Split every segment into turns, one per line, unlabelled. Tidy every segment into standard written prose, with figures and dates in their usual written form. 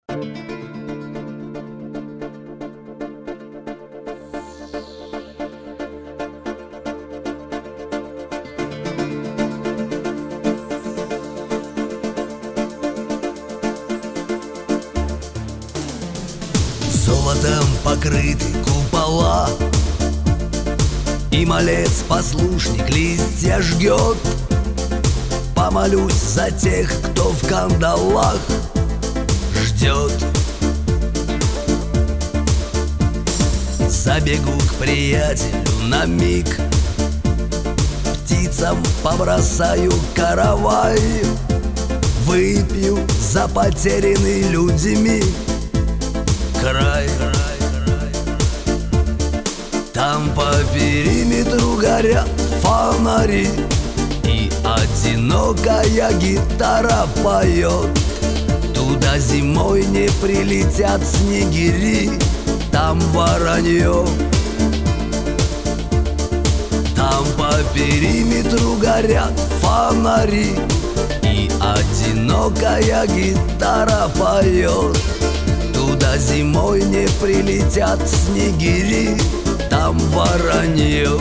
Золотом покрыты купола, и малец-послушник листья жгет. Помолюсь за тех, кто в кандалах ждет. Забегу к приятелю на миг, птицам побросаю каравай, выпью за потерянный людьми край. Там по периметру горят фонари, и одинокая гитара поет. Туда зимой не прилетят снегири, там воронье. Там по периметру горят фонари, и одинокая гитара поет. Туда зимой не прилетят снегири, там воронье.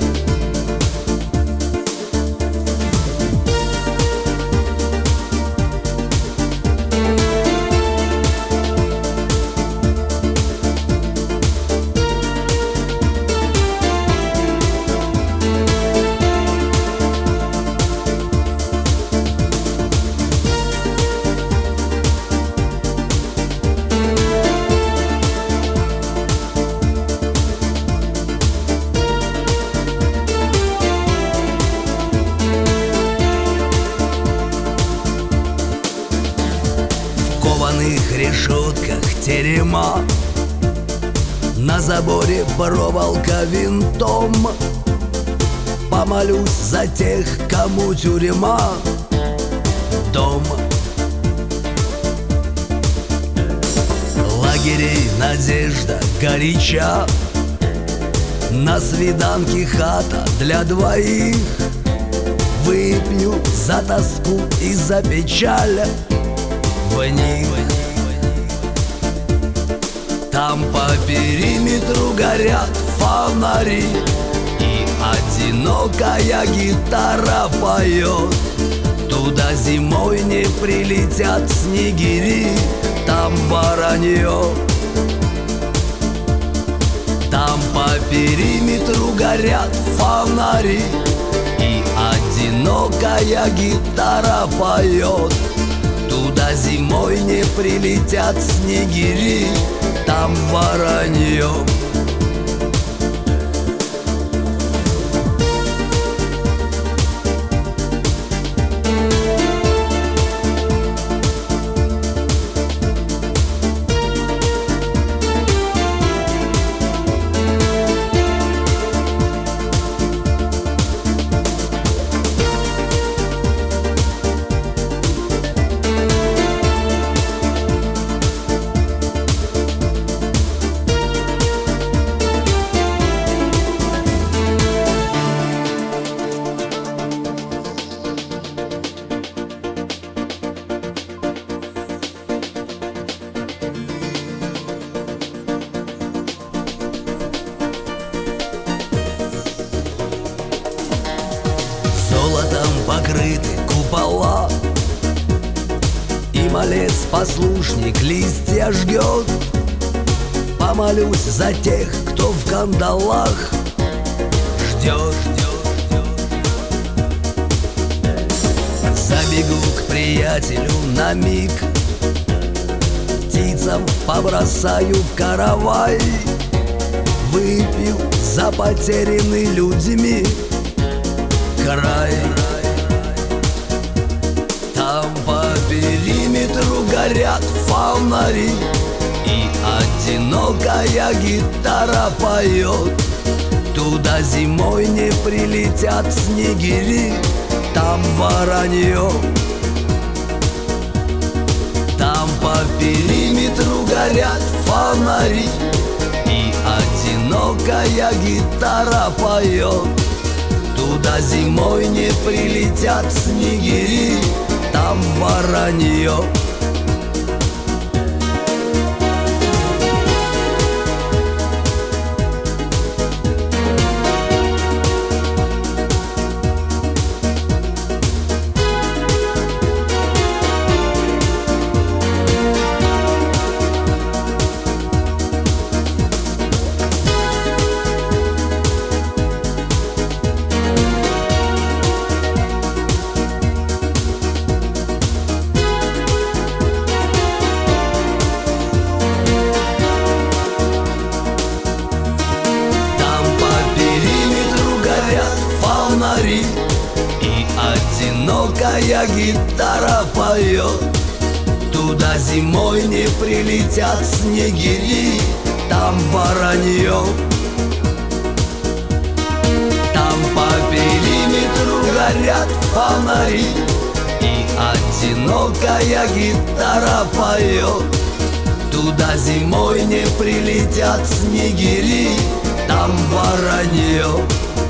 В решетках терема, на заборе проволока винтом. Помолюсь за тех, кому тюрьма дом. Лагерей надежда горяча, на свиданке хата для двоих. Выпью за тоску и за печаль в них. Там по периметру горят фонари, и одинокая гитара поет. Туда зимой не прилетят снегири, там воронье. Там по периметру горят фонари, и одинокая гитара поет. Туда зимой не прилетят снегири, там воронье. Золотом покрыты купола, и малец-послушник листья жгет. Помолюсь за тех, кто в кандалах ждет. Забегу к приятелю на миг, птицам побросаю каравай, выпью за потерянный людьми край. Там по периметру горят фонари, и одинокая гитара поет. Туда зимой не прилетят снегири, там воронье. Там по периметру горят фонари, и одинокая гитара поет. Туда зимой не прилетят снегири, там воронье. одинокая гитара поет. Туда зимой не прилетят снегири, там воронье. Там по периметру горят фонари, и одинокая гитара поет. Туда зимой не прилетят снегири, там воронье.